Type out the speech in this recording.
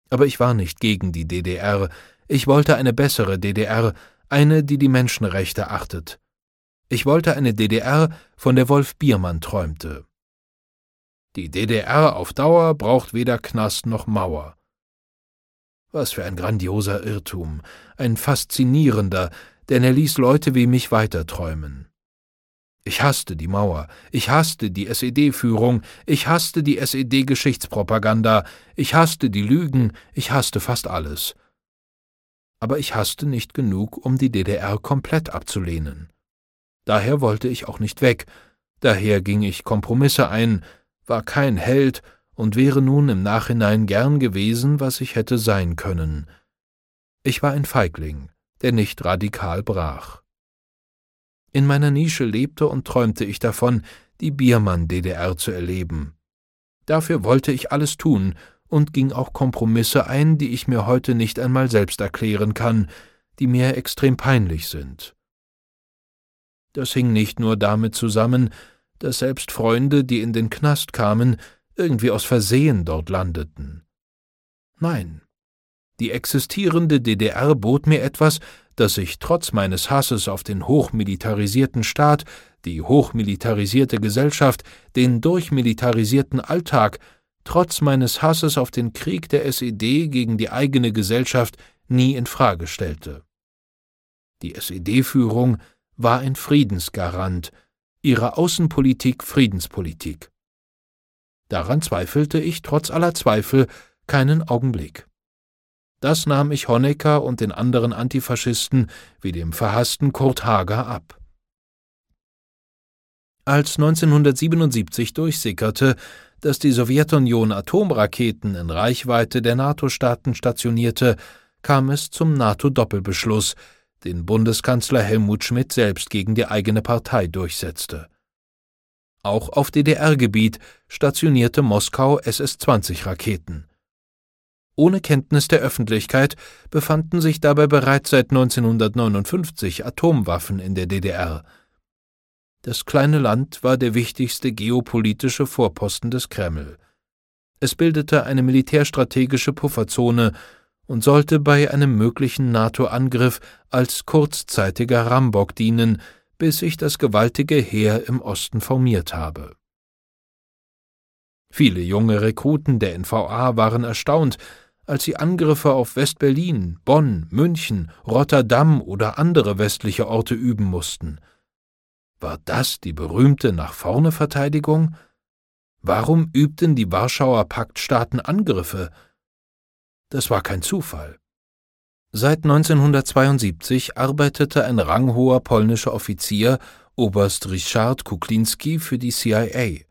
Aber ich war nicht gegen die DDR. Ich wollte eine bessere DDR, eine, die die Menschenrechte achtet. Ich wollte eine DDR, von der Wolf Biermann träumte. Die DDR auf Dauer braucht weder Knast noch Mauer. Was für ein grandioser Irrtum, ein faszinierender, denn er ließ Leute wie mich weiterträumen. Ich hasste die Mauer, ich hasste die SED-Führung, ich hasste die SED-Geschichtspropaganda, ich hasste die Lügen, ich hasste fast alles. Aber ich hasste nicht genug, um die DDR komplett abzulehnen. Daher wollte ich auch nicht weg, daher ging ich Kompromisse ein, war kein Held und wäre nun im Nachhinein gern gewesen, was ich hätte sein können. Ich war ein Feigling, der nicht radikal brach. In meiner Nische lebte und träumte ich davon, die Biermann-DDR zu erleben. Dafür wollte ich alles tun und ging auch Kompromisse ein, die ich mir heute nicht einmal selbst erklären kann, die mir extrem peinlich sind. Das hing nicht nur damit zusammen, dass selbst Freunde, die in den Knast kamen, irgendwie aus Versehen dort landeten. Nein, die existierende DDR bot mir etwas, das ich trotz meines Hasses auf den hochmilitarisierten Staat, die hochmilitarisierte Gesellschaft, den durchmilitarisierten Alltag, trotz meines Hasses auf den Krieg der SED gegen die eigene Gesellschaft nie in Frage stellte. Die SED-Führung war ein Friedensgarant, ihre Außenpolitik Friedenspolitik. Daran zweifelte ich trotz aller Zweifel keinen Augenblick. Das nahm ich Honecker und den anderen Antifaschisten wie dem verhassten Kurt Hager ab. Als 1977 durchsickerte, dass die Sowjetunion Atomraketen in Reichweite der NATO-Staaten stationierte, kam es zum NATO-Doppelbeschluss, den Bundeskanzler Helmut Schmidt selbst gegen die eigene Partei durchsetzte. Auch auf DDR-Gebiet stationierte Moskau SS-20-Raketen. Ohne Kenntnis der Öffentlichkeit befanden sich dabei bereits seit 1959 Atomwaffen in der DDR. Das kleine Land war der wichtigste geopolitische Vorposten des Kreml. Es bildete eine militärstrategische Pufferzone und sollte bei einem möglichen NATO-Angriff als kurzzeitiger Rambock dienen, bis sich das gewaltige Heer im Osten formiert habe. Viele junge Rekruten der NVA waren erstaunt, als sie Angriffe auf West-Berlin, Bonn, München, Rotterdam oder andere westliche Orte üben mussten. War das die berühmte Nach-vorne-Verteidigung? Warum übten die Warschauer Paktstaaten Angriffe? Das war kein Zufall. Seit 1972 arbeitete ein ranghoher polnischer Offizier, Oberst Ryszard Kuklinski, für die CIA.